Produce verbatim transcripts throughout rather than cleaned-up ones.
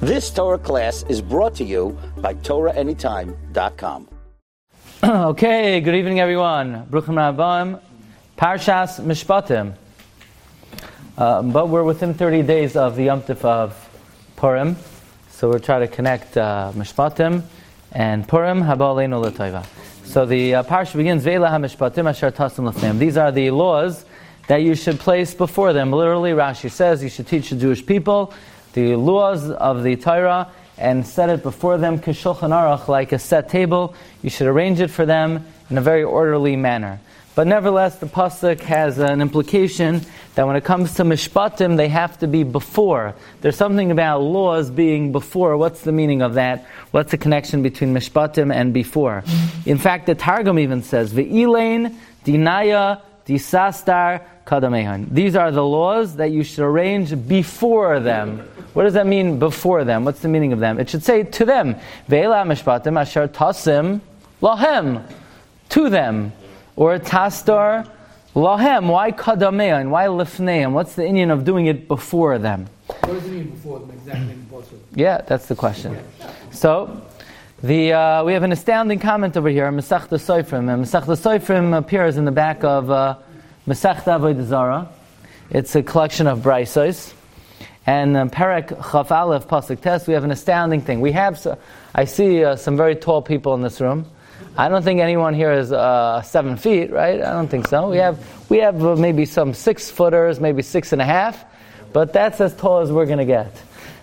This Torah class is brought to you by Torah Anytime dot com. Okay, good evening everyone. Bruchim Rabbaim, Parshas Mishpatim. Uh, but we're within thirty days of the Yom Tov of Purim, so we'll try to connect uh, Mishpatim and Purim. Haba Aleinu L'Tova. So the uh, Parsha begins, Ve'ela HaMishpatim Asher Tasim Lefneim. These are the laws that you should place before them. Literally, Rashi says you should teach the Jewish people the laws of the Torah and set it before them, k'shulchan aruch, like a set table. You should arrange it for them in a very orderly manner. But nevertheless, the pasuk has an implication that when it comes to mishpatim, they have to be before. There's something about laws being before. What's the meaning of that? What's the connection between mishpatim and before? In fact, the Targum even says, ve'ilein dinaya disastar kadamehan. These are the laws that you should arrange before them. What does that mean, before them? What's the meaning of them? It should say to them, ve'ela mishpatim asher tasim lahem, to them, or tastar lahem. Why kadamehan? Why lifneim? What's the inyan of doing it before them? What does it mean before them exactly? Yeah, that's the question. So, the uh, we have an astounding comment over here, Masechta Sofrim, and Masechta Sofrim appears in the back of uh, Masechta Avodah Zarah. It's a collection of braisos, and um, Perek Chaf Aleph Pasuk Tes. We have an astounding thing. We have, so, I see uh, some very tall people in this room. I don't think anyone here is uh, seven feet, right? I don't think so. We have we have uh, maybe some six footers, maybe six and a half, but that's as tall as we're going to get.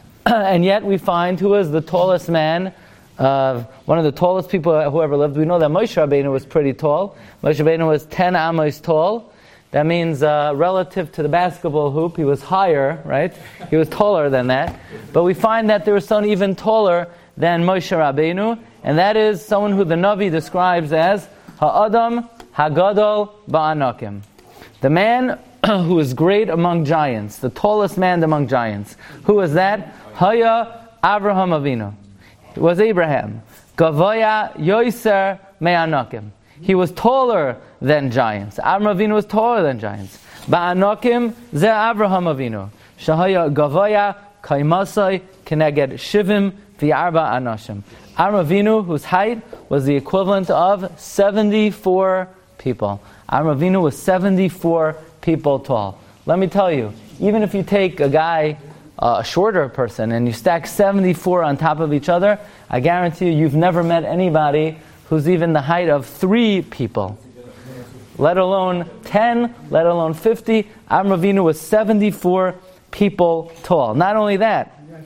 And yet we find who is the tallest man. Uh, one of the tallest people who ever lived. We know that Moshe Rabbeinu was pretty tall. Moshe Rabbeinu was ten amos tall. That means uh, relative to the basketball hoop, he was higher, right? He was taller than that. But we find that there was someone even taller than Moshe Rabbeinu, and that is someone who the Navi describes as Ha'adam Hagadol Ba'anakim. The man who is great among giants, the tallest man among giants. Who was that? Haya Avraham Avinu. It was Abraham. Gavoya Yoiser Me'anakim. He was taller than giants. Avraham Avinu was taller than giants. Ba'anakim ze Avraham Avinu. Shahaya Gavoya Kaimasai Keneged Shivim V'Arba Anashim. Avraham Avinu, whose height was the equivalent of seventy-four people. Avraham Avinu was seventy-four people tall. Let me tell you, even if you take a guy, Uh, a shorter person, and you stack seventy-four on top of each other, I guarantee you, you've never met anybody who's even the height of three people. Let alone ten, let alone fifty. Avraham Avinu was seventy-four people tall. Not only that,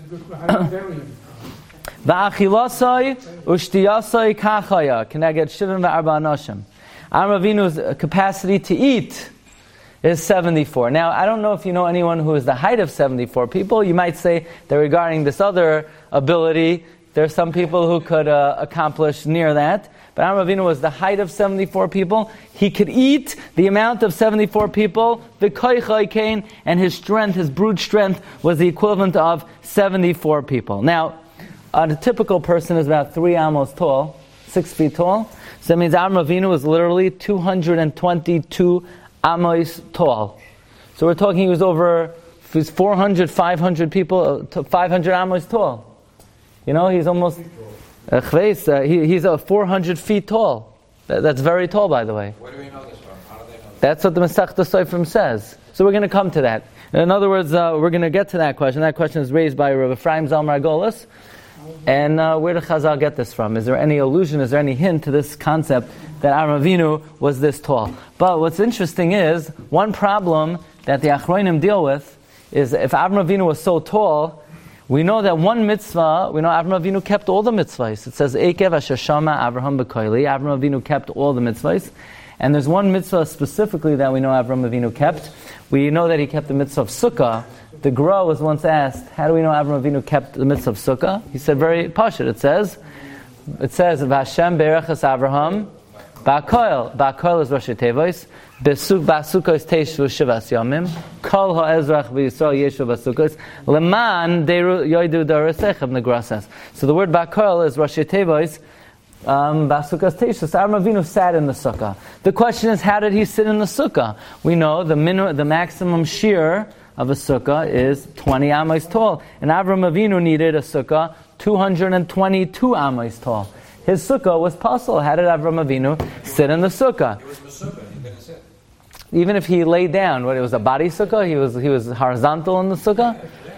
Va'achilasai ushtiyasai kachaya keneged shivim va'arba anashim. Avraham Avinu's capacity to eat is seventy-four. Now, I don't know if you know anyone who is the height of seventy-four people. You might say that regarding this other ability, there are some people who could uh, accomplish near that. But Avraham Avinu was the height of seventy-four people. He could eat the amount of seventy-four people. The koichai kain, and his strength, his brute strength, was the equivalent of seventy-four people. Now, a typical person is about three amos tall, six feet tall. So that means Avraham Avinu was literally two hundred twenty-two amos tall. So we're talking he was over he was four hundred, five hundred people, five hundred amos tall. You know, he's almost uh, uh, he, he's uh, four hundred feet tall. That, that's very tall, by the way. Where do we know this from? How do they know this? That's what the Masechta Sofrim says. So we're going to come to that. In other words, uh, we're going to get to that question. That question is raised by Rav Ephraim Zalman Margolis. And uh, where did Chazal get this from? Is there any allusion, is there any hint to this concept that Avraham Avinu was this tall? But what's interesting is, one problem that the Achronim deal with is if Avraham Avinu was so tall, we know that one mitzvah, we know Avraham Avinu kept all the mitzvahs. It says, Ekev asher shama Avraham b'koili. Avraham Avinu kept all the mitzvahs. And there's one mitzvah specifically that we know Avraham Avinu kept. We know that he kept the mitzvah of Sukkah. The Gra was once asked, how do we know Avraham Avinu kept the mitzvah of Sukkah? He said very pashut. It says, it says, Vashem berechas Avraham, ba'koil. Ba'koil is Rosh Tevois. Ba'sukos teishvu shivas yomim. Kol ha'ezrach v'yisrael yeshu ba'sukos. Leman deru yoidu darasechem, the Gra says. So the word ba'koil is Rosh Tevois. Um, Basukas Teishus. Avraham Avinu sat in the sukkah. The question is, how did he sit in the sukkah? We know the min- the maximum shear of a sukkah is twenty amos tall. And Avram Avinu needed a sukkah two hundred twenty-two amos tall. His sukkah was puzzle. How did Avram Avinu sit in the sukkah? It was the sukkah, he didn't sit. Even if he lay down, what, it was a body sukkah, he was he was horizontal in the sukkah.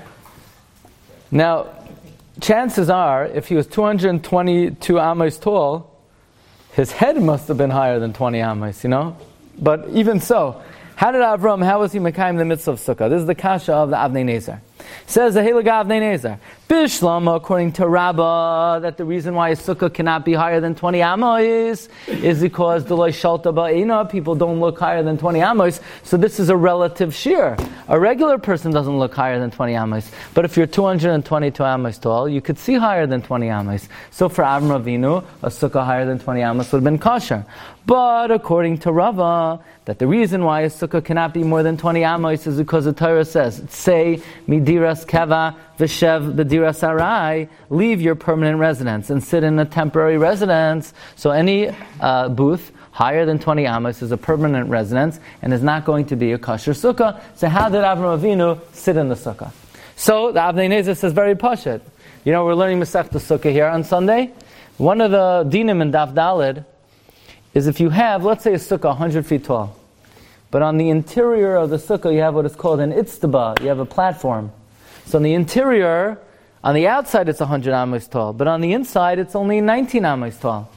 Now, chances are, if he was two hundred twenty-two amos tall, his head must have been higher than twenty amos, you know? But even so, how did Avram, how was he mekayim the mitzvah of sukkah? This is the kasha of the Avnei Nezer. Says the Heilige Avnei Nezer, Bishlama, according to Rabbah, that the reason why a sukkah cannot be higher than twenty amos is because the loy shalta ba'ina, people don't look higher than twenty amos, so this is a relative shear. A regular person doesn't look higher than twenty amos, but if you're two hundred twenty-two amos tall, you could see higher than twenty amos. So for Avram Avinu, a sukkah higher than twenty amos would have been kosher. But according to Rava, that the reason why a sukkah cannot be more than twenty amos is because the Torah says, say, midiras keva v'shev b'diras arai, leave your permanent residence and sit in a temporary residence. So any uh, booth higher than twenty amos is a permanent residence and is not going to be a kosher sukkah. So how did Avram Avinu sit in the sukkah? So the Avnei Nezer says very pashut. You know, we're learning Masechta Sukkah here on Sunday. One of the dinim in Daf Daled is if you have, let's say, a sukkah one hundred feet tall, but on the interior of the sukkah you have what is called an itztaba, you have a platform. So on the interior, on the outside it's one hundred amos tall, but on the inside it's only nineteen amos tall.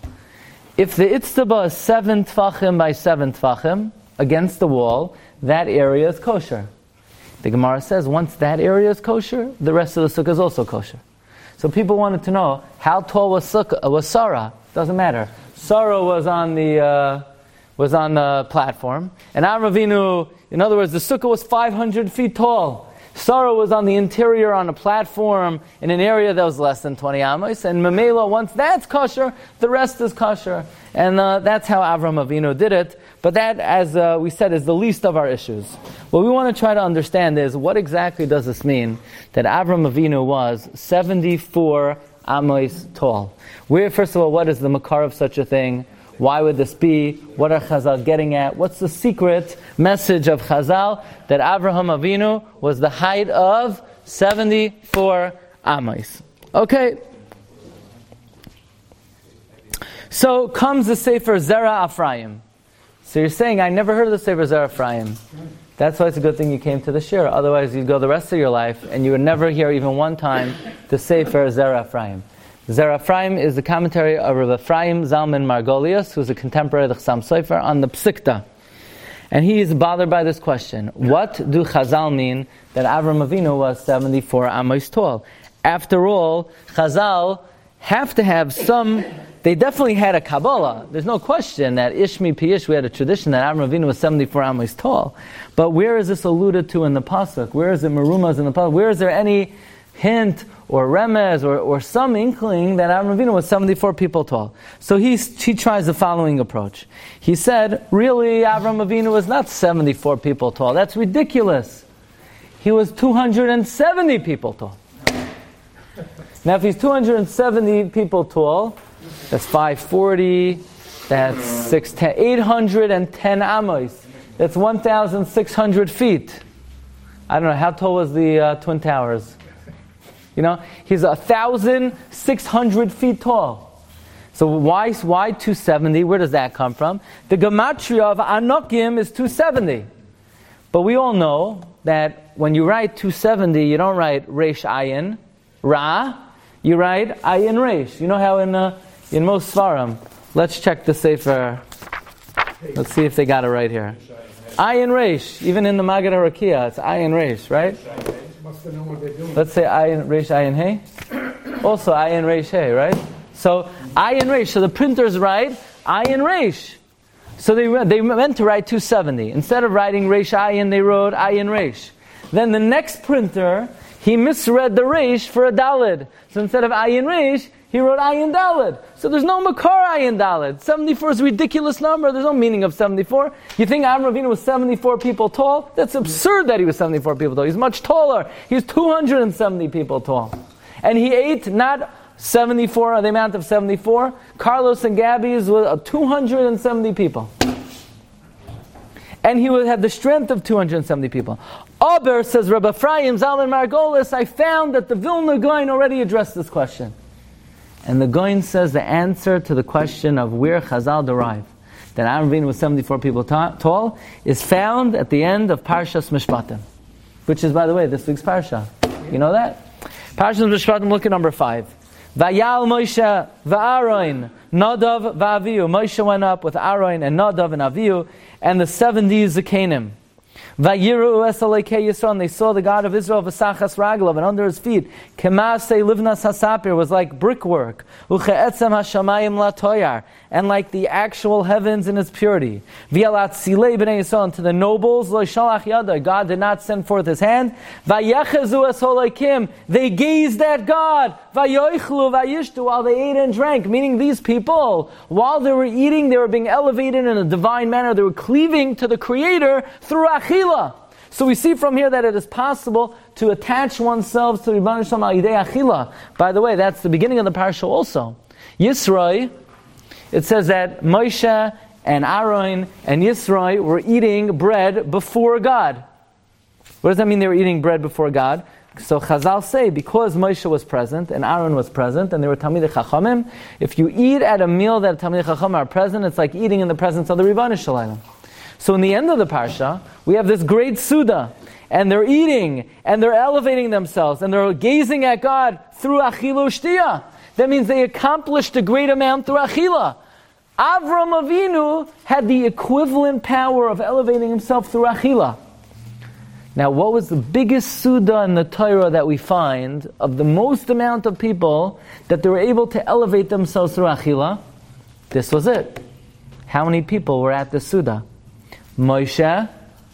If the itztaba is seven tfachim by seven tfachim against the wall, that area is kosher. The Gemara says once that area is kosher, the rest of the sukkah is also kosher. So people wanted to know, how tall was sukkah, was Sarah? Doesn't matter. Sarah was on the uh, was on the platform, and Avram Avinu, in other words, the sukkah was five hundred feet tall. Sarah was on the interior on a platform in an area that was less than twenty amos, and Mamela, once that's kosher, the rest is kosher. And uh, that's how Avram Avinu did it. But that, as uh, we said, is the least of our issues. What we want to try to understand is, what exactly does this mean that Avram Avinu was seventy-four amos tall? Where, first of all, what is the makar of such a thing? Why would this be? What are Chazal getting at? What's the secret message of Chazal? That Avraham Avinu was the height of seventy-four amos. Okay. So comes the Sefer Zera Ephraim. So you're saying, I never heard of the Sefer Zera Ephraim. That's why it's a good thing you came to the shir. Otherwise you'd go the rest of your life and you would never hear even one time the Sefer Zera Ephraim. Zera Ephraim is the commentary of Rav Ephraim Zalman Margolius, who's a contemporary of the Chassam Sofer, on the Psikta. And he is bothered by this question. What do Chazal mean that Avram Avinu was seventy-four amos tall? After all, Chazal have to have some... They definitely had a Kabbalah. There's no question that Ishmi Piyish, we had a tradition that Avram Avinu was seventy-four amos tall. But where is this alluded to in the Pasuk? Where is it Merumas in the Pasuk? Where is there any hint or remez or, or some inkling that Avram Avinu was seventy-four people tall? So he, he tries the following approach. He said, really, Avram Avinu was not seventy-four people tall. That's ridiculous. He was two hundred seventy people tall. Now if he's two hundred seventy people tall, that's five forty, that's six ten, eight hundred ten amos. That's one thousand six hundred feet. I don't know, how tall was the uh, Twin Towers? You know, he's one thousand six hundred feet tall. So why, why two seventy? Where does that come from? The gematria of Anokim is two seventy. But we all know that when you write two seventy, you don't write Reish Ayin, Ra, you write Ayin Reish. You know how in uh, in most Svarim, let's check the Sefer. Let's see if they got it right here. Ayin Reish, even in the Maggid HaRakia, it's Ayin Reish, right? Let's say Ayin Reish Ayin Hey. Also Ayin Reish Hey, right? So Ayin Reish. So the printers write Ayin Reish. So they they meant to write two seventy. Instead of writing Reish Ayin, they wrote Ayin Reish. Then the next printer, he misread the Reish for a Daled. So instead of Ayin Reish, he wrote Ayin Daled. So there's no Makar Ayin Daled. seventy-four is a ridiculous number. There's no meaning of seventy-four. You think Avram Avinu was seventy-four people tall? That's absurd that he was seventy-four people tall. He's much taller. He's two hundred seventy people tall. And he ate not seventy-four, the amount of seventy-four. Carlos and Gabby's was two hundred seventy people. and he would have the strength of two hundred seventy people. Aber, says Rabbi Ephraim Zalman Margolis, I found that the Vilna Gaon already addressed this question. And the Gaon says the answer to the question of where Chazal derive that Aaron Avinu was seventy-four people ta- tall is found at the end of Parshas Mishpatim, which is, by the way, this week's Parsha. You know that? Parshas Mishpatim, look at number five. Vayal Moshe va'Aaron Nadav va'Avihu. Moshe went up with Aaron and Nadav and Avihu and the seventy Zakanim. Vayiru es Elokei Yisrael, and they saw the God of Israel v'sachas raglav, and under his feet kemasei livnas hasapir was like brickwork, uche'etzem hashamayim latoyar, and like the actual heavens in its purity. V'yalat silei b'nei Yisrael, and to the nobles lo shalach yada, God did not send forth his hand. Vayechezu es Elokim, they gazed at God. Vayoichlu vayishtu, while they ate and drank, meaning these people, while they were eating, they were being elevated in a divine manner. They were cleaving to the Creator through achila. So we see from here that it is possible to attach oneself to Rebbeinu Shalom al yidei achila. By the way, that's the beginning of the parsha also. Yisroi, it says that Moshe and Aaron and Yisroi were eating bread before God. What does that mean they were eating bread before God? So Chazal say, because Moshe was present and Aaron was present and they were Talmidei Chachamim, if you eat at a meal that Talmidei Chachamim are present, it's like eating in the presence of the Rebbeinu Shalom. So in the end of the parsha, we have this great Suda, and they're eating, and they're elevating themselves, and they're gazing at God through Achilu Shtia. That means they accomplished a great amount through Achila. Avram Avinu had the equivalent power of elevating himself through Achila. Now, what was the biggest Suda in the Torah that we find of the most amount of people that they were able to elevate themselves through Achila? This was it. How many people were at the Suda? Moshe,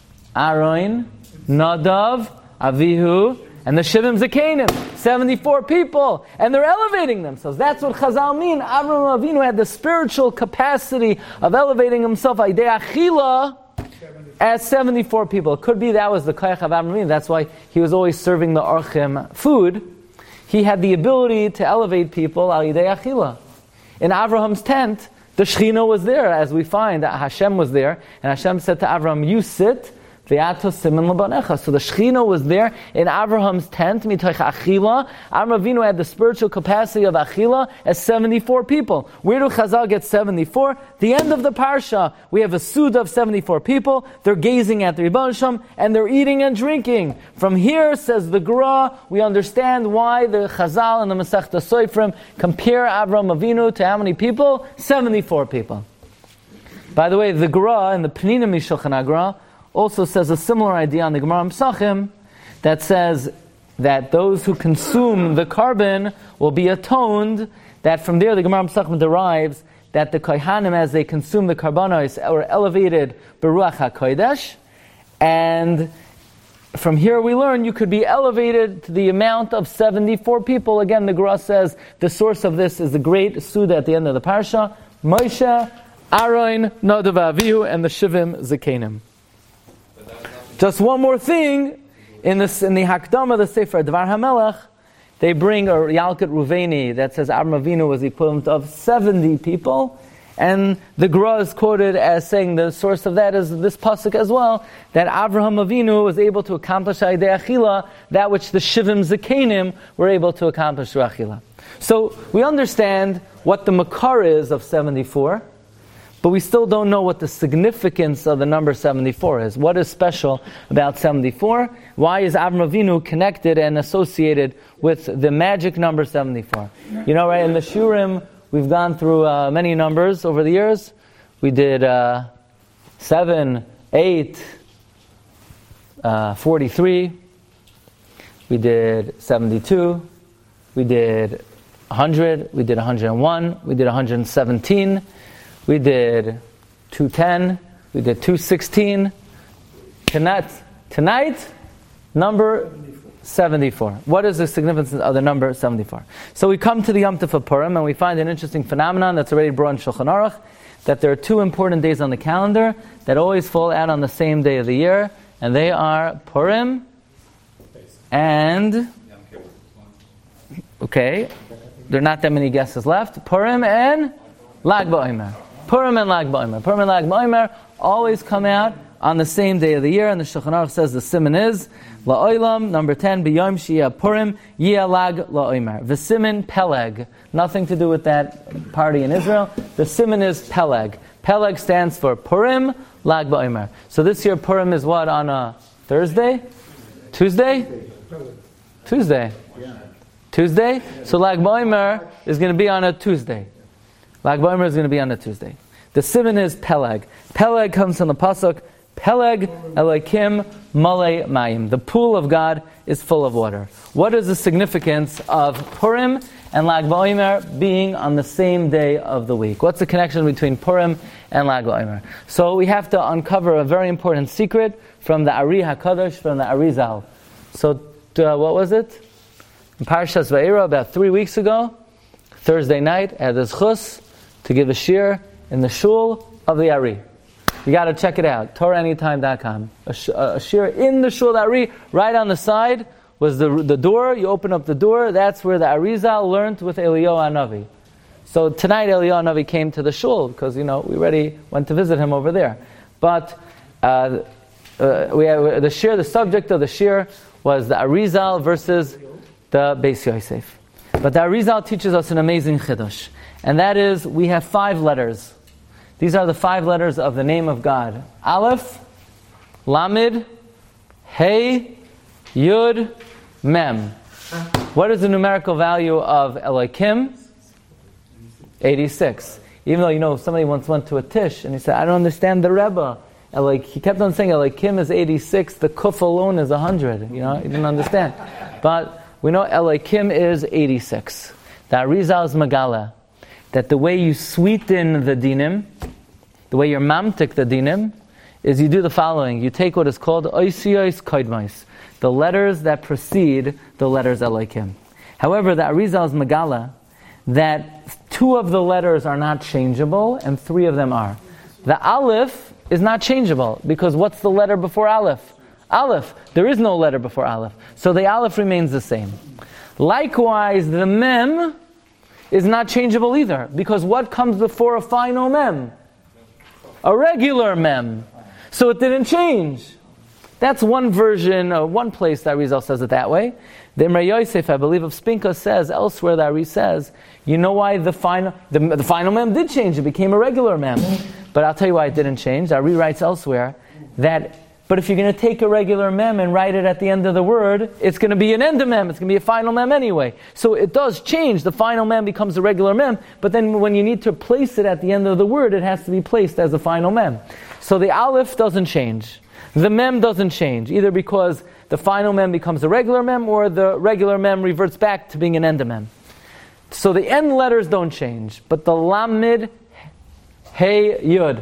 Aaron, Nadav, Avihu, and the Shivim Zakanim. seventy-four people. And they're elevating themselves. That's what Chazal mean. Avram Avinu had the spiritual capacity of elevating himself Aidei Achila as seventy-four people. It could be that was the Koyach of Avram Avinu. That's why he was always serving the Orchim food. He had the ability to elevate people Aidei Achila. In Avraham's tent, the Shechina was there, as we find that Hashem was there, and Hashem said to Avram, "You sit, v'yato siman l'banecha." So the Shechina was there in Avraham's tent, mitoich achila. Avram Avinu had the spiritual capacity of achila as seventy-four people. Where do Chazal get seventy-four? The end of the parsha, we have a suda of seventy-four people. They're gazing at the Rebbeinu Shalom, and they're eating and drinking. From here, says the Gra, we understand why the Chazal and the Masechta Soifrim compare Avram Avinu to how many people? seventy-four people. By the way, the Gra and the Pnina Mishulchan Agra also says a similar idea on the Gemara Pesachim that says that those who consume the carbon will be atoned. That from there the Gemara Pesachim derives that the Kohanim, as they consume the carbonos, are elevated Beruach HaKodesh, and from here we learn you could be elevated to the amount of seventy-four people. Again, the Gemara says the source of this is the great Suda at the end of the Parsha, Moshe, Aaron, Nadav, Avihu, and the Shivim Zakanim. Just one more thing, in, this, in the Hakdama, the Sefer Dvar HaMelech, they bring a Yalkut Ruveni that says Avram Avinu was the equivalent of seventy people, and the Gra is quoted as saying the source of that is this pasuk as well, that Avraham Avinu was able to accomplish Aidei Achila, that which the Shivim Zakanim were able to accomplish through Achila. So we understand what the Makar is of seventy-four, but we still don't know what the significance of the number seventy-four is. What is special about seventy-four? Why is Avram Avinu connected and associated with the magic number seventy-four? You know, right, in the Shurim, we've gone through uh, many numbers over the years. We did uh, seven, eight, uh, forty-three. We did seventy-two. We did one hundred. We did one hundred one. We did one hundred seventeen. We did two ten, we did two sixteen. Tonight, tonight, number seventy-four. What is the significance of the number seventy-four? So we come to the Yom Tov of Purim, and we find an interesting phenomenon that's already brought in Shulchan Aruch, that there are two important days on the calendar that always fall out on the same day of the year, and they are Purim and... Okay, there are not that many guesses left. Purim and Lag BaOmer. Purim and Lag BaOmer. Purim and Lag BaOmer always come out on the same day of the year, and the Shulchan Aruch says the siman is la'olam. Number ten, b'yom sheyeh Purim yeh lag la'omer. The siman Peleg, nothing to do with that party in Israel. The siman is Peleg. Peleg stands for Purim lag ba'omer. So this year Purim is what, on a Thursday, Tuesday, Tuesday, Tuesday. So lag ba'omer is going to be on a Tuesday. Lag ba'omer is going to be on a Tuesday. The siman is Peleg. Peleg comes from the pasuk Peleg Elokim Malei Mayim. The pool of God is full of water. What is the significance of Purim and Lag BaOmer being on the same day of the week? What's the connection between Purim and Lag BaOmer? So we have to uncover a very important secret from the Ari HaKadosh, from the Arizal. So uh, what was it? In Parshas Va'era, about three weeks ago, Thursday night, at the Zchus, to give a shir in the shul of the Ari. You got to check it out, Torah anytime dot com. A, sh- a shir in the shul of the Ari, right on the side was the the door. You open up the door, that's where the Arizal learned with Eliyahu Hanavi. So tonight Eliyahu Hanavi came to the shul, because, you know, we already went to visit him over there. But uh, uh, we have, the shir, the subject of the shir was the Arizal versus the Beis Yosef. But the Arizal teaches us an amazing chiddush. And that is, we have five letters. These are the five letters of the name of God. Aleph, Lamed, Hey, Yud, Mem. What is the numerical value of Elokim? eighty-six. Even though, you know, somebody once went to a Tish and he said, I don't understand the Rebbe. Elik, he kept on saying Elokim is eighty-six, the Kuf alone is one hundred. You know, he didn't understand. But we know Elokim is eighty-six. The Arizal is Megala. That the way you sweeten the dinim, the way you're mamtik the dinim, is you do the following. You take what is called oisiyos koidmais, the letters that precede the letters Elokim. However, the Arizal is Megala that two of the letters are not changeable and three of them are. The Aleph is not changeable because what's the letter before Aleph? Aleph. There is no letter before Aleph. So the Aleph remains the same. Likewise, the Mem is not changeable either, because what comes before a final mem? A regular mem. So it didn't change. That's one version, or one place that Arizal says it that way. The Imre Yosef, I believe, of Spinka says elsewhere that Ari says, you know why the final the, the final mem did change? It became a regular mem. But I'll tell you why it didn't change. Ari writes elsewhere that, but if you're going to take a regular mem and write it at the end of the word, it's going to be an end of mem. It's going to be a final mem anyway. So it does change. The final mem becomes a regular mem, but then when you need to place it at the end of the word, it has to be placed as a final mem. So the aleph doesn't change. The mem doesn't change, either because the final mem becomes a regular mem, or the regular mem reverts back to being an end of mem. So the end letters don't change, but the lamed, hey, yud.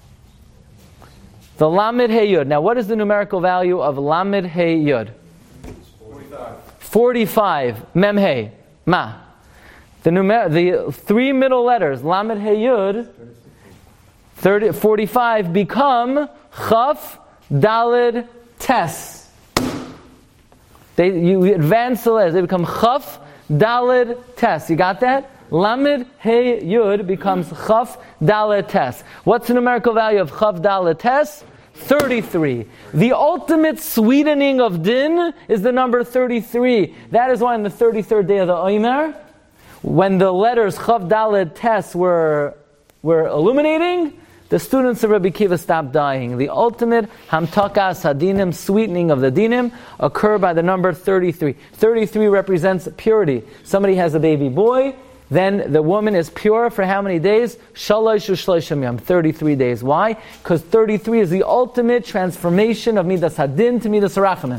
The Lamed Hey Yud. Now, what is the numerical value of Lamed Hey Yud? forty-five. forty-five. Mem Hey. Ma. The, numer- the three middle letters, Lamed Hey Yud, thirty, forty-five, become Chaf, Daled, Tes. They, you advance the letters. They become Chaf, Daled, Tes. You got that? Lamed Hey Yud becomes Chaf, Daled, Tes. What's the numerical value of Chaf, Daled, Tes? thirty-three. The ultimate sweetening of din is the number thirty-three. That is why on the thirty-third day of the Omer, when the letters Chav Daled Tes were, were illuminating, the students of Rabbi Kiva stopped dying. The ultimate Hamtakas Hadinim, sweetening of the dinim, occur by the number thirty-three. thirty-three represents purity. Somebody has a baby boy, then the woman is pure for how many days? Shalosh u'shloshim yom, thirty-three days. Why? Because thirty-three is the ultimate transformation of Midas Hadin to Midas Rachamim.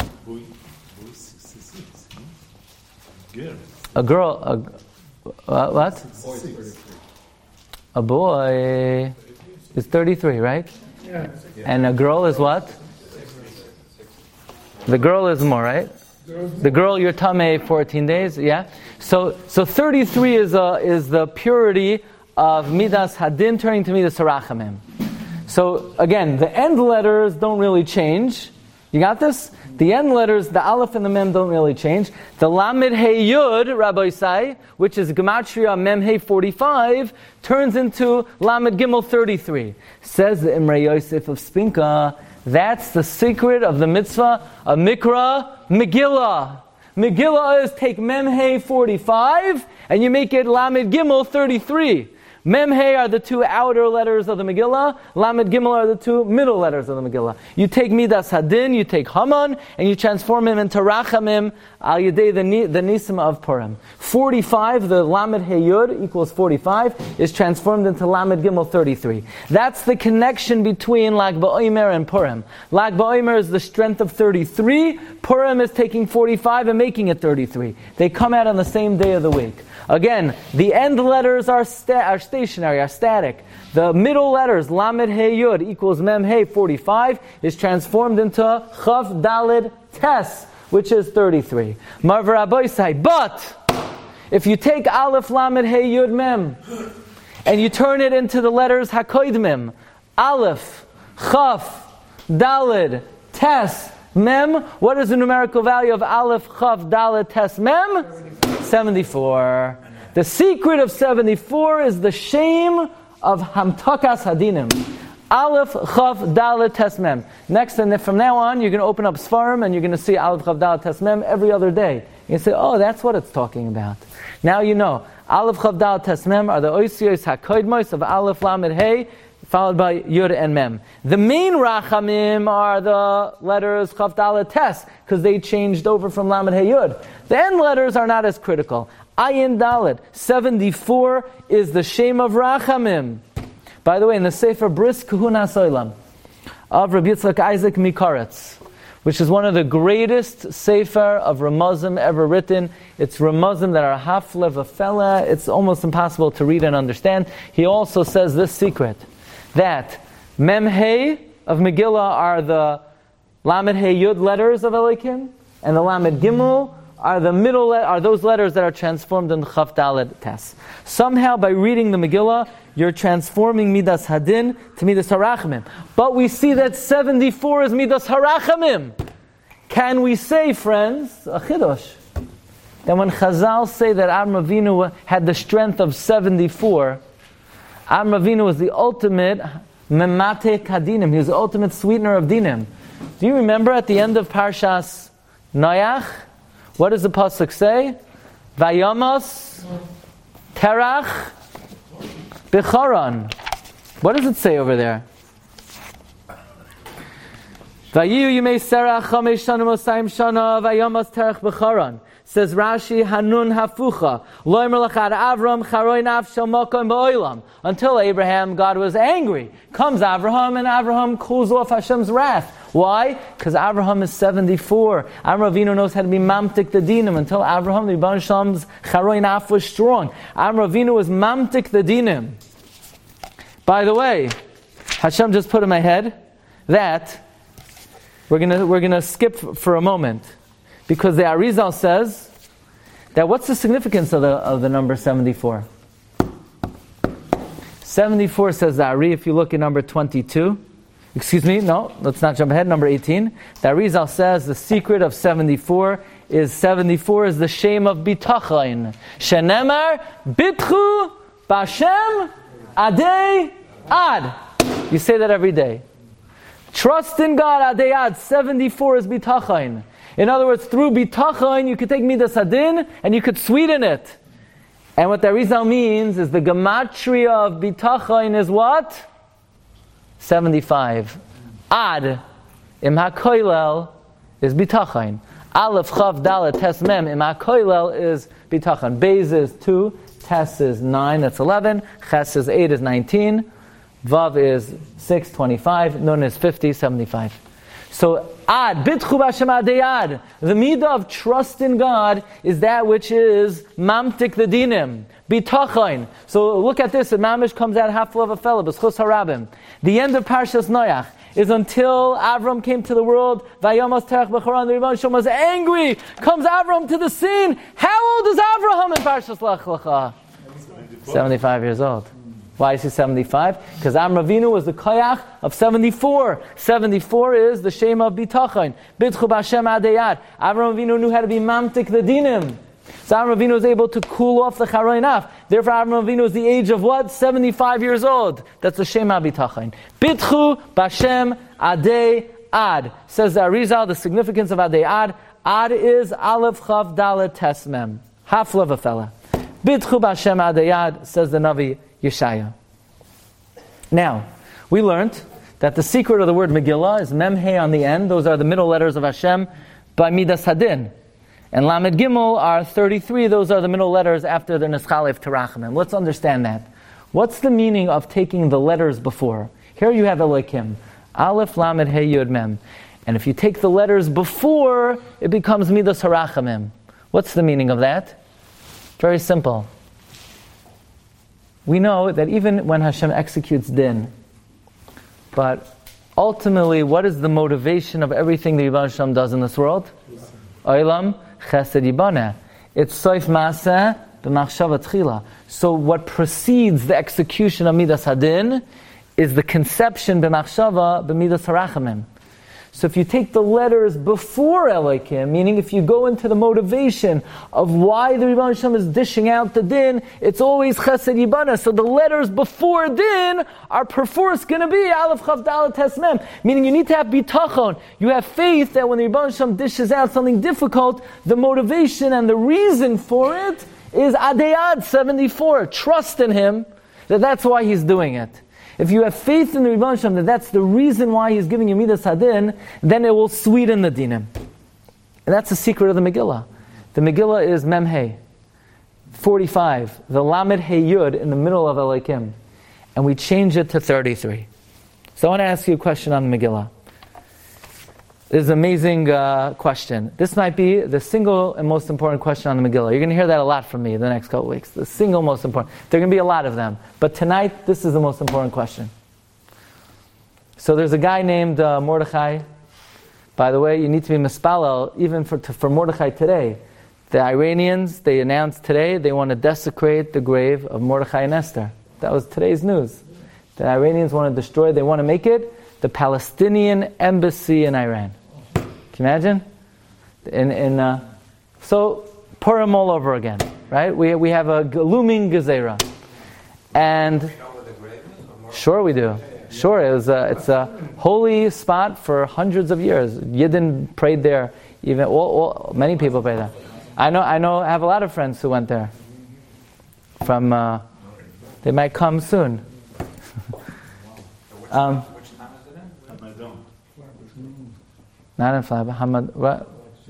A girl, a, uh, what? A boy is thirty-three, right? Yeah. And a girl is what? The girl is more, right? The girl, your tameh, fourteen days, yeah? So so thirty-three is a, is the purity of Midas Hadin turning to Midas Harachamim. So again, the end letters don't really change. You got this? The end letters, the Aleph and the Mem don't really change. The Lamed Hey Yud, Rabbi Isai, which is Gematria Mem Hey forty-five, turns into Lamed Gimel thirty-three. Says the Imre Yosef of Spinka That's the secret of the mitzvah of Mikra Megillah. Megillah is take Memhei forty-five and you make it Lamed Gimel thirty-three. Memhei are the two outer letters of the Megillah. Lamed Gimel are the two middle letters of the Megillah. You take Midas Hadin, you take Haman, and you transform him into Rachamim al Yedei the, the Nisim of Purim. forty-five, the Lamed Hey Yud equals forty-five, is transformed into Lamed Gimel thirty-three. That's the connection between Lag BaOmer and Purim. Lag BaOmer is the strength of thirty-three. Purim is taking forty-five and making it thirty-three. They come out on the same day of the week. Again, the end letters are, sta- are stationary, are static. The middle letters, Lamed Hey Yud equals Mem Hey forty-five, is transformed into Chav Daled Tes, which is thirty-three. Marvar Aboisai. But if you take Aleph Lamed Hey Yud Mem and you turn it into the letters Hakoidmim, Aleph, Chav, Daled, Tes, Mem, what is the numerical value of Aleph, Chav, Daled, Tes, Mem? seventy-four. The secret of seventy-four is the shame of Hamtakas Hadinim. Aleph, Chav, Dalet, Tes, Mem. Next, and from now on, you're going to open up Sfarim and you're going to see Aleph, Chav, Dalet, Tes, Mem every other day. You say, oh, that's what it's talking about. Now you know. Aleph, Chav, Dalet, Tes, Mem are the Oisiyos HaKoidmos of Aleph, Lamed, Hey, followed by Yud and Mem. The main Rachamim are the letters Chav, Dalet, Tes, because they changed over from Lamed, Hey, Yud. The end letters are not as critical. Ayin Dalet, seventy-four is the shame of Rachamim. By the way, in the Sefer Bris Kahuna Soilam of Rabbi Yitzchak Isaac Mikaretz, which is one of the greatest Sefer of Ramazim ever written. It's Ramazim that are haflev afela. It's almost impossible to read and understand. He also says this secret, that Mem Hey of Megillah are the Lamed Hey Yud letters of Elokim, and the Lamed Gimel are the middle le- are those letters that are transformed in Chav Daled Tes. Somehow, by reading the Megillah, you're transforming Midas Hadin to Midas Harachamim. But we see that seventy-four is Midas Harachamim. Can we say, friends, a chidosh, that when Chazal say that Avram Avinu had the strength of seventy-four, Avram Avinu was the ultimate memate kadinim. He was the ultimate sweetener of dinim. Do you remember at the end of Parshas Noach? What does the pasuk say? Vayamos terach b'charan. What does it say over there? Vayiyu yimei serach chamesh shana mosayim shana vayamos terach b'charan. Says Rashi, Hanun Hafucha, Loimer Lachad Avram, Charoy Naf Shel Mokom Ba'olam. Until Abraham, God was angry. Comes Abraham, and Abraham cools off Hashem's wrath. Why? Because Abraham is seventy-four. Avraham Avinu knows how to be mamtik the dinim. Until Abraham, the Rebbeinu Shalom's Charoy Naf was strong. Avraham Avinu was mamtik the dinim. By the way, Hashem just put in my head that we're gonna we're gonna skip for a moment. Because the Arizal says that what's the significance of the of the number seventy-four? seventy-four says the Ari, if you look at number twenty-two. Excuse me, no, let's not jump ahead, number eighteen. The Arizal says the secret of seventy-four is seventy-four is the shame of bitachon. Shenemar bitchu b'Hashem adei ad. You say that every day. Trust in God adei ad. seventy-four is bitachon. In other words, through bitachon, you could take Midas Hadin and you could sweeten it. And what the Arizal means is the gematria of bitachon is what? seventy-five. Ad, im hakoilel, is bitachon. Aleph, Chav, Dalet, Tes, Mem, im hakoilel is bitachon. Beis is two, Tes is nine, that's eleven, Ches is eight, is nineteen, Vav is six, twenty-five, Nun is fifty, seventy-five. So, ad, bitchu b'Hashem adei. The midah of trust in God is that which is mamtik the dinim, bitachon. So look at this, the mamish comes out half of a fellow, b'schus harabim. The end of Parshas Noach is until Avram came to the world, vayamos terach b'charan, the Rebbeinu Shalom was angry, comes Avram to the scene. How old is Avraham in Parshas Lech Lecha? seventy-five years old. Why is he seventy-five? Because Avram Avinu was the koyach of seventy-four. seventy-four is the shame of bitachon. Bitchu b'Hashem adei ad. Avram Avinu knew how to be mamtik the dinim. So Avram Avinu was able to cool off the charoy naf. Therefore Avram Avinu is the age of what? seventy-five years old. That's the shema bitachon. Bitchu b'Hashem adei Ad. Says the Arizal, the significance of Adei Ad. Ad is Aleph Chav Dalet Tesmem. Half of a fella. Bidchu b'Hashem Adei Ad, says the Navi Yeshaya. Now, we learned that the secret of the word Megillah is Mem He on the end. Those are the middle letters of Hashem by Midas Hadin. And Lamed Gimel are thirty-three. Those are the middle letters after the Neschalef Terachimim. Let's understand that. What's the meaning of taking the letters before? Here you have Elokim. Aleph, Lamed, He, Yud, Mem. And if you take the letters before, it becomes Midas Harachamim. What's the meaning of that? Very simple. We know that even when Hashem executes din, but ultimately, what is the motivation of everything that Yibam Hashem does in this world? Olam Chesed Yibana. It's Soif Maaseh b'Machshava Tchila. So what precedes the execution of Midas Hadin is the conception b'Machshava b'Midas Harachamim. So if you take the letters before Elokim, meaning if you go into the motivation of why the Rebbe Hashem is dishing out the din, it's always Chesed Yibana. So the letters before din are perforce going to be Aleph Chav Dalet Tes Mem. Meaning you need to have bitachon. You have faith that when the Rebbe Hashem dishes out something difficult, the motivation and the reason for it is Adei Ad seventy-four. Trust in Him that that's why He's doing it. If you have faith in the Rebbe Hashem that that's the reason why He's giving you Midas Hadin, then it will sweeten the dinim. And that's the secret of the Megillah. The Megillah is Mem He, forty-five, the Lamed He Yud in the middle of Elokim. And we change it to thirty-three. So I want to ask you a question on the Megillah. This is an amazing uh, question. This might be the single and most important question on the Megillah. You're going to hear that a lot from me the next couple of weeks. The single most important. There are going to be a lot of them. But tonight, this is the most important question. So there's a guy named uh, Mordechai. By the way, you need to be mispalel even for, to, for Mordechai today. The Iranians, they announced today they want to desecrate the grave of Mordechai and Esther. That was today's news. The Iranians want to destroy, they want to make it the Palestinian embassy in Iran. Can you imagine? In, in, uh, so, Purim all over again, right? We we have a looming gezerah. And, sure we do. Sure, it was a, it's a holy spot for hundreds of years. Yidden prayed there, even, all, all, many people prayed there. I know, I know, I have a lot of friends who went there. From, uh, they might come soon. um, Not in Flab, Hamad. What?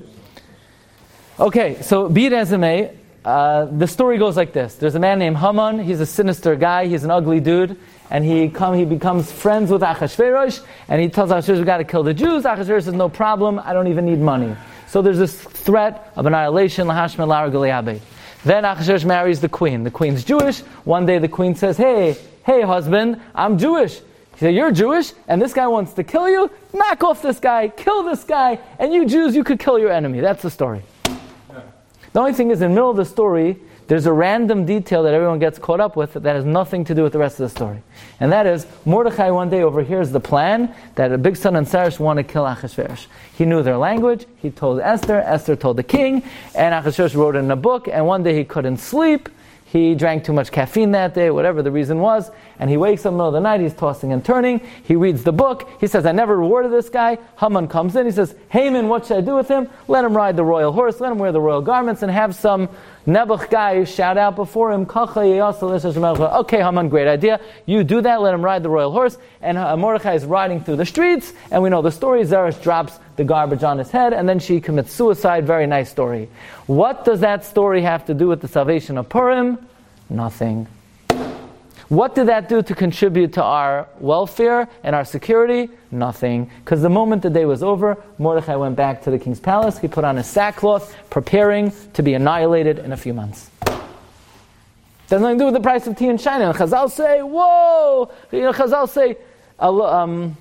Okay, so be it as it may, uh, the story goes like this. There's a man named Haman. He's a sinister guy. He's an ugly dude, and he come he becomes friends with Achashverosh, and he tells Achashverosh, "We got to kill the Jews." Achashverosh says, "No problem. I don't even need money." So there's this threat of annihilation. Lahashmer Lar Goliabe. Then Achashverosh marries the queen. The queen's Jewish. One day the queen says, "Hey, hey, husband, I'm Jewish." He said, "You're Jewish, and this guy wants to kill you? Knock off this guy, kill this guy, and you Jews, you could kill your enemy." That's the story. Yeah. The only thing is, in the middle of the story, there's a random detail that everyone gets caught up with that has nothing to do with the rest of the story. And that is, Mordechai one day overhears the plan that a big son and Saresh want to kill Achashverosh. He knew their language, he told Esther, Esther told the king, and Achashverosh wrote it in a book, and one day he couldn't sleep. He drank too much caffeine that day, whatever the reason was, and he wakes up in the middle of the night, he's tossing and turning, he reads the book, he says, "I never rewarded this guy." Haman comes in, he says, "Haman, what should I do with him? Let him ride the royal horse, let him wear the royal garments, and have some Nebuch guy shout out before him, okay, Haman, great idea. You do that, let him ride the royal horse." And uh, Mordechai is riding through the streets, and we know the story, Zeresh drops the garbage on his head, and then she commits suicide. Very nice story. What does that story have to do with the salvation of Purim? Nothing. What did that do to contribute to our welfare and our security? Nothing. Because the moment the day was over, Mordechai went back to the king's palace, he put on his sackcloth, preparing to be annihilated in a few months. Doesn't nothing to do with the price of tea and china. And Chazal say, whoa! You know, Chazal say, um,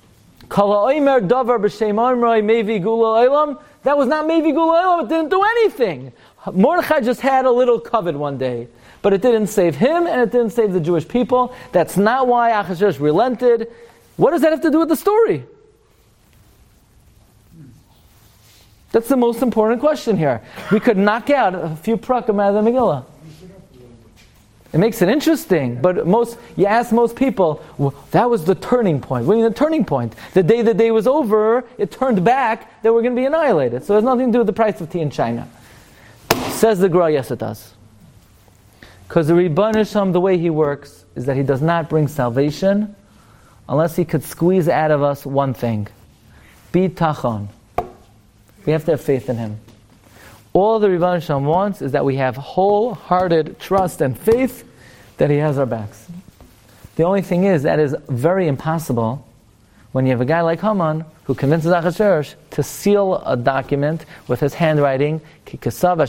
that was not Mevi Gula Olam, it didn't do anything. Mordechai just had a little covet one day. But it didn't save him, and it didn't save the Jewish people. That's not why Achashverosh relented. What does that have to do with the story? That's the most important question here. We could knock out a few prakim out of the Megillah. It makes it interesting, but most you ask most people, well, that was the turning point. What do you mean the turning point? The day the day was over, it turned back, they were going to be annihilated. So it has nothing to do with the price of tea in China. Says the Gra, yes it does. Because the Rebbeinu Shalom, the way he works, is that he does not bring salvation unless he could squeeze out of us one thing. Bitachon. We have to have faith in him. All the Rebbeinu Shalom wants is that we have wholehearted trust and faith that he has our backs. The only thing is, that is very impossible when you have a guy like Haman who convinces Achashverosh to seal a document with his handwriting, and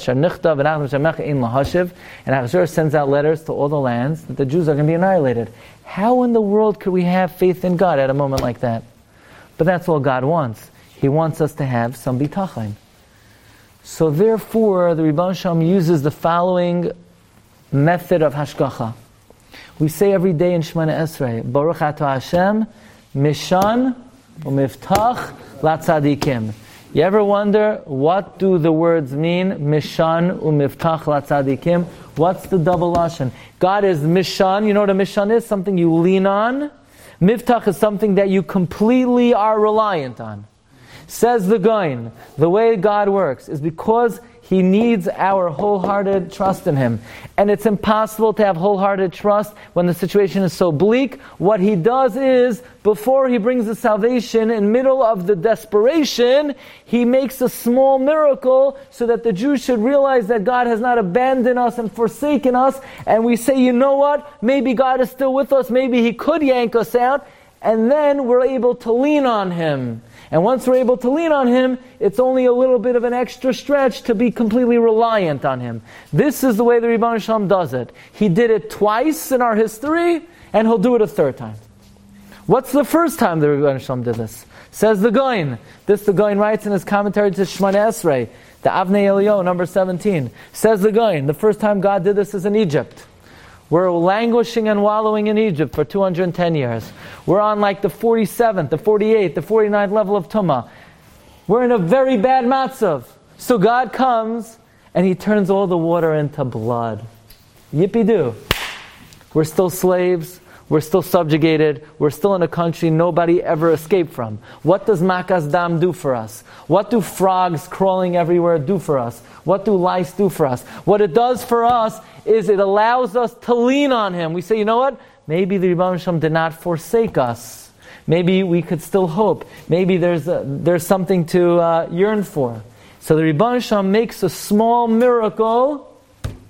Achashverosh sends out letters to all the lands that the Jews are going to be annihilated. How in the world could we have faith in God at a moment like that? But that's all God wants. He wants us to have some bitachon. So therefore, the Rebbeinu Shalom uses the following method of hashgacha. We say every day in Shemona Esrei, Baruch Atah Hashem, Mishan u'miftach latzadikim. You ever wonder, what do the words mean? Mishan u'miftach latzadikim. What's the double lashon? God is Mishan. You know what a Mishan is? Something you lean on. Miftach is something that you completely are reliant on. Says the Gaon, the way God works is because He needs our wholehearted trust in Him. And it's impossible to have wholehearted trust when the situation is so bleak. What He does is, before He brings the salvation, in middle of the desperation, He makes a small miracle so that the Jews should realize that God has not abandoned us and forsaken us. And we say, you know what? Maybe God is still with us. Maybe He could yank us out. And then we're able to lean on Him. And once we're able to lean on Him, it's only a little bit of an extra stretch to be completely reliant on Him. This is the way the Rebbeinu Shalom does it. He did it twice in our history, and He'll do it a third time. What's the first time the Rebbeinu Shalom did this? Says the Gaon. This the Gaon writes in his commentary to Shemona Esrei, the Avnei Eliyahu, number seventeen. Says the Gaon, the first time God did this is in Egypt. We're languishing and wallowing in Egypt for two hundred ten years. We're on like the forty-seventh, the forty-eighth, the forty-ninth level of Tumah. We're in a very bad matzav. So God comes and He turns all the water into blood. Yippee-doo. We're still slaves. We're still subjugated. We're still in a country nobody ever escaped from. What does Makas Dam do for us? What do frogs crawling everywhere do for us? What do lice do for us? What it does for us is it allows us to lean on Him. We say, you know what? Maybe the Rebbeinu Shalom did not forsake us. Maybe we could still hope. Maybe there's a, there's something to uh, yearn for. So the Rebbeinu Shalom makes a small miracle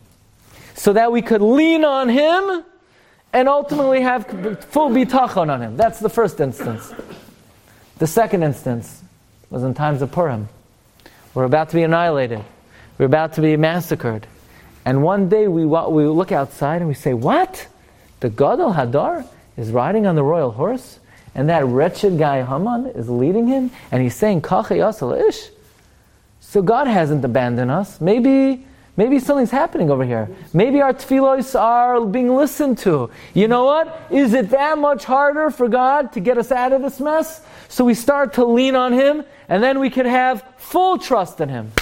so that we could lean on Him and ultimately have full bitachon on Him. That's the first instance. The second instance was in times of Purim. We're about to be annihilated. We're about to be massacred. And one day we we look outside and we say, what? The Gadol Hadar is riding on the royal horse? And that wretched guy Haman is leading him? And he's saying, Kachei Yasal Ish? So God hasn't abandoned us. Maybe... Maybe something's happening over here. Maybe our tefillos are being listened to. You know what? Is it that much harder for God to get us out of this mess? So we start to lean on Him, and then we can have full trust in Him.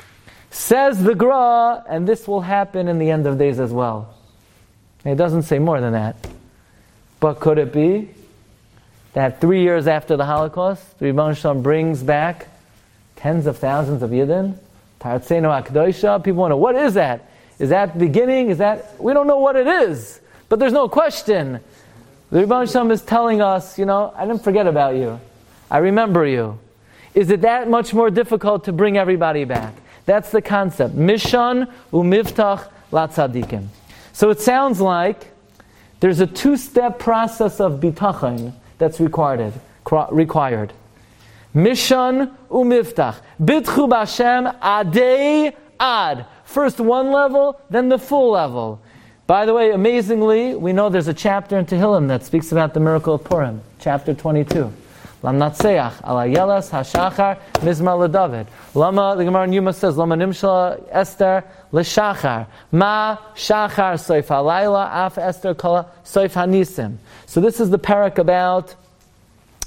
Says the Gra, and this will happen in the end of days as well. It doesn't say more than that. But could it be that three years after the Holocaust, the Rebbeinu Shalom brings back tens of thousands of Yidden? People want to know, what is that? Is that the beginning? Is that... We don't know what it is. But there's no question. The Rebbeinu Shalom is telling us, you know, I didn't forget about you. I remember you. Is it that much more difficult to bring everybody back? That's the concept. Mishan u'miftach latzadikim. So it sounds like there's a two-step process of bitachon that's required. required. Mishan u'miftach. Bitchu b'Hashem adei ad. First one level, then the full level. By the way, amazingly, we know there's a chapter in Tehillim that speaks about the miracle of Purim. Chapter twenty-two. Lam natseach ala yelas hashachar mizmar leDavid. Lama, the Gemara in Yuma says, Lama nimshla Esther l'shachar. Ma shachar soif halayla af Esther kala soif hanisim. So this is the parak about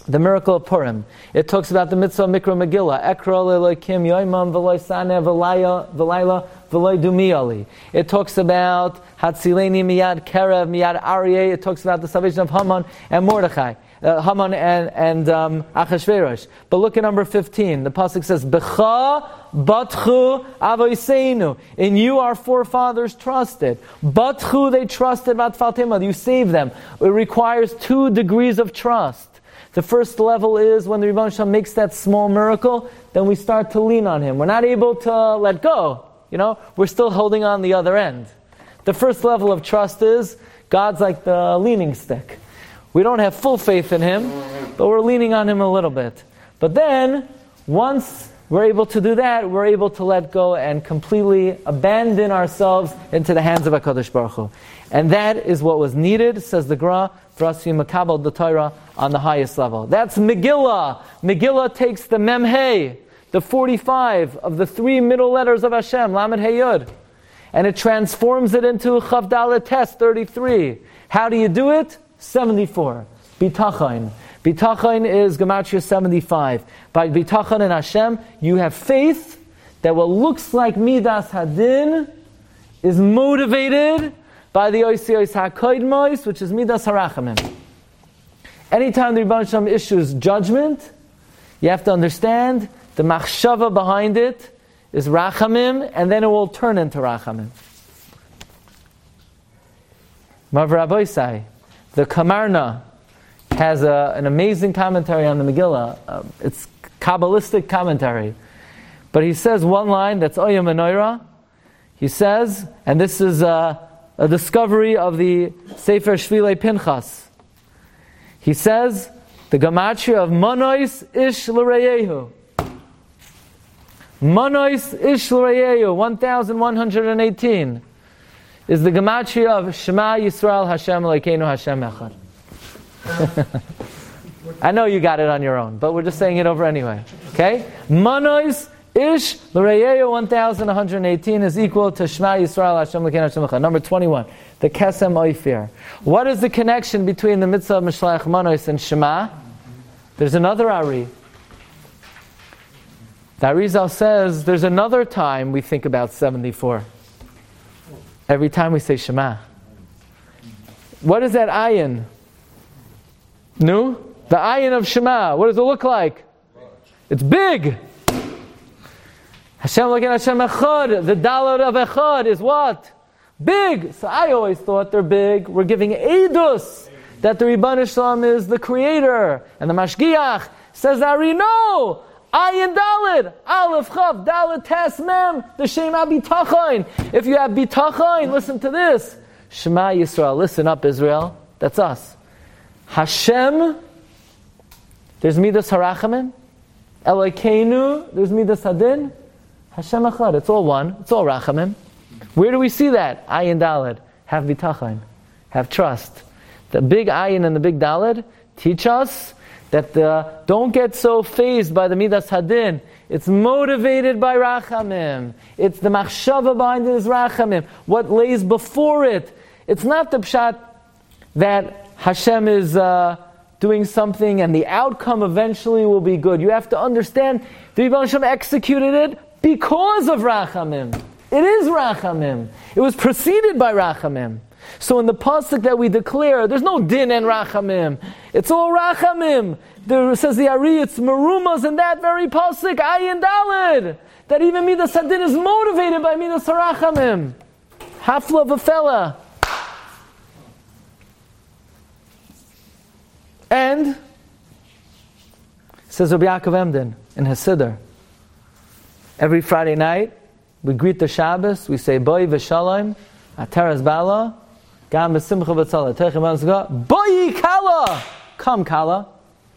the miracle of Purim. It talks about the mitzvah Mikra Megillah. Ekra le'Elokim yoimam v'loy saneh v'layla v'layla v'loy dumiyali. It talks about Hatzileni miyad kerev miyad aryeh. It talks about the salvation of Haman and Mordechai. Uh, Haman and, and um, Achashverosh. But look at number fifteen. The pasuk says, B'cha batchu avoseinu. In you our forefathers trusted. Batchu, they trusted, vatfaltema. You save them. It requires two degrees of trust. The first level is when the Rebbeinu Shalom makes that small miracle, then we start to lean on Him. We're not able to let go. You know, we're still holding on the other end. The first level of trust is God's like the leaning stick. We don't have full faith in Him, but we're leaning on Him a little bit. But then, once we're able to do that, we're able to let go and completely abandon ourselves into the hands of HaKadosh Baruch Hu. And that is what was needed, says the Gra, for us to be makabel the Torah on the highest level. That's Megillah. Megillah takes the Mem Hey, the forty-five of the three middle letters of Hashem, Lamed Hey Yud, and it transforms it into Chav Dalet Tes, thirty-three. How do you do it? seventy-four. Bitachon. Bitachon is Gematria seventy-five. By Bitachon in Hashem, you have faith that what looks like Midas Hadin is motivated by the Oisiyos HaKoidmos, which is Midas HaRachamim. Anytime the Rebbeinu Shalom issues judgment, you have to understand the machshava behind it is Rachamim, and then it will turn into Rachamim. Mav Rabbi Isai, the Kamarna has a, an amazing commentary on the Megillah. Uh, it's Kabbalistic commentary. But he says one line that's Oya Menorah. He says, and this is a, a discovery of the Sefer Shvilei Pinchas. He says, the Gematria of Manois Ish L'Reyehu. Manois Ish L'Reyehu, one thousand one hundred eighteen. Is the Gematria of Shema Yisrael Hashem Elokeinu Hashem Echad. I know you got it on your own, but we're just saying it over anyway. Okay? Manois Ish L'Reyehu one thousand one hundred eighteen is equal to Shema Yisrael Hashem Elokeinu Hashem Echad. Number twenty-one, the Kesem Oifir. What is the connection between the mitzvah of Mishloach Manois and Shema? There's another Ari. The Arizal says there's another time we think about seventy-four. Every time we say Shema. What is that ayin? No? The ayin of Shema. What does it look like? It's big. Hashem Elokeinu Hashem Echad. The dalar of Echad is what? Big. So I always thought they're big. We're giving edus that the Rebbeinu Shalom is the creator. And the Mashgiach says, Ari, no! Ayin Dalid, Aleph Chav, Dalid Tes Mem, the Shema Bitachon. If you have Bitachon, listen to this. Shema Yisrael, listen up Israel. That's us. Hashem, there's Midas Harachamim. Elokeinu, there's Midas Hadin. Hashem Echad, it's all one. It's all Rachamim. Where do we see that? Ayin Dalid, have Bitachon, have trust. The big Ayin and the big Dalid teach us that the, don't get so fazed by the Midas Hadin. It's motivated by Rachamim. It's the Machshava behind it is Rachamim. What lays before it. It's not the Pshat that Hashem is uh, doing something and the outcome eventually will be good. You have to understand the Rebbeinu Shalom executed it because of Rachamim. It is Rachamim. It was preceded by Rachamim. So in the pasuk that we declare, there's no din and rachamim. It's all rachamim. There says the Ari, it's merumas in that very pasuk, ayin dalid. That even midas hadin is motivated by midas harachamim. Hafla v'fela. And says Rabbi Yaakov Emden in Hasidah, every Friday night we greet the Shabbos. We say boi v'shalom, ataras bala. Gam b'simcha v'tzala. Teichem v'azga. Boyi kala! Come kala.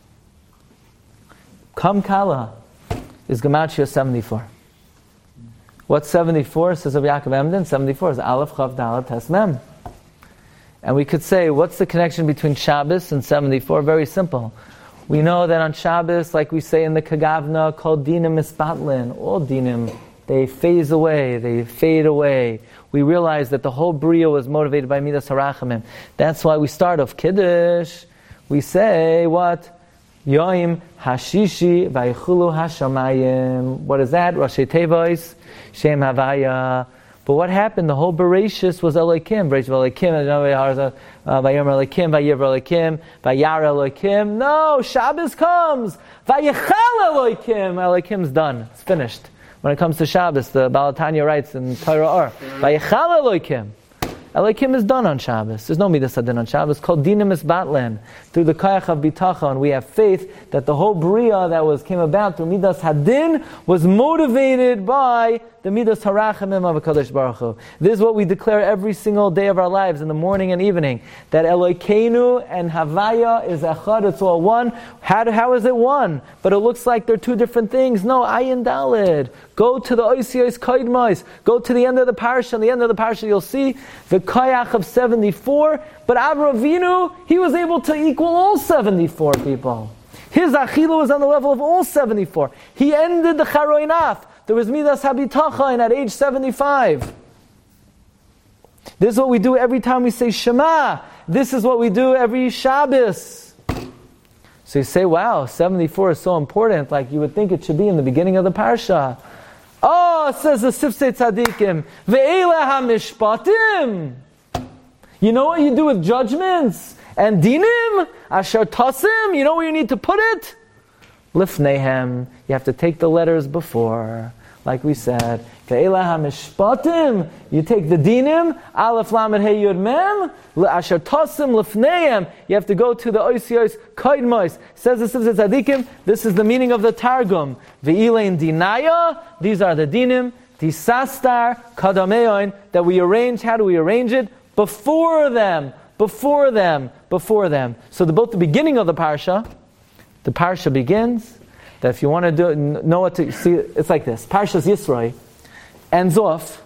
Come kala is Gematria seventy-four. What's seventy-four? Says Rabbi Yaakov Emden. seventy-four is Aleph Chav Dalet Tes Mem. And we could say, what's the connection between Shabbos and seventy-four? Very simple. We know that on Shabbos, like we say in the Kagavna, called dinim ispatlin, all dinim, they phase away, they fade away. We realize that the whole Bria was motivated by Midas Harachamim. That's why we start off Kiddush. We say, what? Yoim Hashishi Vayichulu Hashamayim. What is that? Rashi Tevois, Shem Havaya. But what happened? The whole Bereshis was Elokim. Bereshis Elokim, Vayom Elokim, Vayiv Elokim, Vayar Elokim. No, Shabbos comes. Vayichal Elokim. Elokim's done. It's finished. When it comes to Shabbos, the Baal Tanya writes in Torah Or, Vayichal Elokim. Elokim is done on Shabbos. There's no Midas Hadin on Shabbos. It's called Dinim Isbatlan. Through the Koyach of Bitachon, we have faith that the whole Bria that was came about through Midas Hadin was motivated by the Midas Harachamim of HaKadosh Baruch Hu. This is what we declare every single day of our lives, in the morning and evening, that Elokeinu and Havaya is Echad, it's all one. How, how is it one? But it looks like they're two different things. No, Ayin Daled. Go to the Oisiyos Koidmos. Go to the end of the parasha. At the end of the parasha, you'll see the Koyach of seventy-four. But Avraham Avinu, he was able to equal all seventy-four people. His Achilu was on the level of all seventy-four. He ended the Charoinath. There was Midas Habitachon at age seventy-five. This is what we do every time we say Shema. This is what we do every Shabbos. So you say, wow, seventy-four is so important, like you would think it should be in the beginning of the parsha. Oh, says the Sifsei Tzadikim, Ve'ela HaMishpatim. You know what you do with judgments? And dinim, asher tasim, you know where you need to put it? Lifnehem, you have to take the letters before. Like we said, Ve'ela HaMishpatim, you take the dinim, Aleph Lamed Hey Yud Mem, asher tasim lifnehem, you have to go to the Oisiyos Koidmos. Says the Sifsei Tzadikim, this is the meaning of the Targum. Ve'ilein dinaya, these are the dinim, tisastar kadameon, that we arrange. How do we arrange it? Before them, before them, before them. So the, both the beginning of the parsha, the parsha begins, that if you want to do, know what to see, it's like this. Parshas Yisro ends off,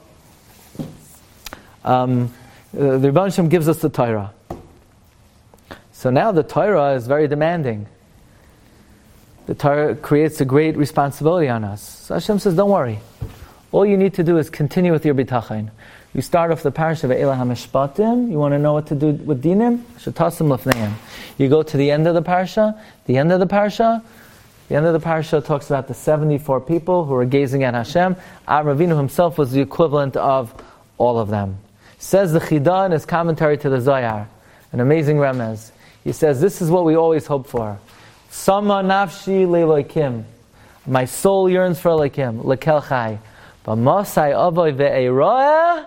um, the Rebbe Shem gives us the Torah. So now the Torah is very demanding. The Torah creates a great responsibility on us. So Hashem says, don't worry. All you need to do is continue with your bitachon. You start off the parasha Ve'ela HaMishpatim. You want to know what to do with dinim? Shetasim lefneim. You go to the end of the parasha. The end of the parasha. The end of the parasha talks about the seventy-four people who were gazing at Hashem. Avraham Avinu himself was the equivalent of all of them. Says the Chidah in his commentary to the Zohar, an amazing remez. He says, this is what we always hope for. Sama nafshi le'elokim. My soul yearns for Elokim. Lekel chai. B'masai avoy ve'eroeh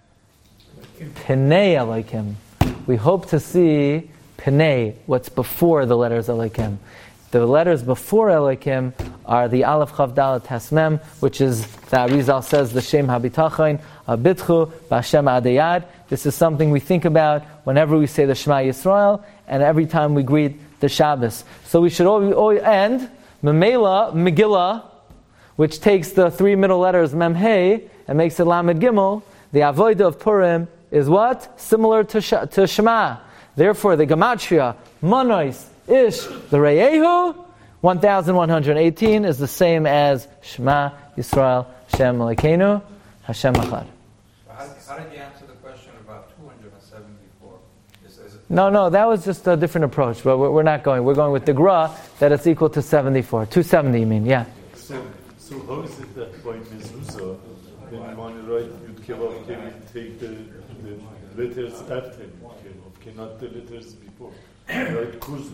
Pnei Elokim. We hope to see Pnei, what's before the letters Elokim. The letters before Elokim are the Aleph Chav Dalet Tasmem, which is, the Arizal says, the Shem HaBitachon, Abitchu, B'Hashem Adayad. This is something we think about whenever we say the Shema Yisrael, and every time we greet the Shabbos. So we should always, always end Memela, Megillah, which takes the three middle letters Mem Hey and makes it Lamed Gimel. The Avodah of Purim is what? Similar to, Sh- to Shema. Therefore, the Gematria, Monois, Ish, the Reyehu, eleven eighteen is the same as Shema Yisrael, Shem Elokeinu, Hashem Echad. How, how did you answer the question about two hundred seventy-four? Is, is it No, no, that was just a different approach. But we're, we're not going. We're going with the Gra, that it's equal to seventy-four. two seventy, you mean, yeah. So, so how is it that by Mezuzah, when you want to write Yud Kevav, can you take the, the letters after Yud Kevav, not the letters before? Write Kuzu.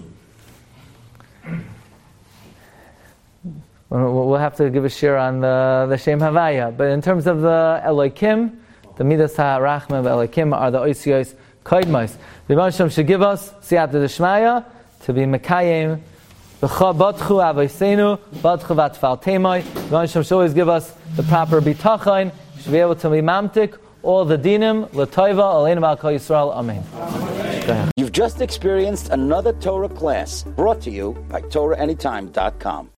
We'll have to give a share on the, the Shem Havaya. But in terms of the Elokim, the Midas HaRachma of Elokim are the Oisiyos Koidmos. The Rebbe Shem should give us Siyata D'Shmaya to be Mekayim B'cha Batchu Avoseinu Batchu Vatfal Temoy. The Rebbe Shem should always give us the proper bitachon. Should be able to be mamtik all the dinim l'toiva aleinu v'al kol Yisrael. Amen. You've just experienced another Torah class brought to you by Torah Anytime dot com.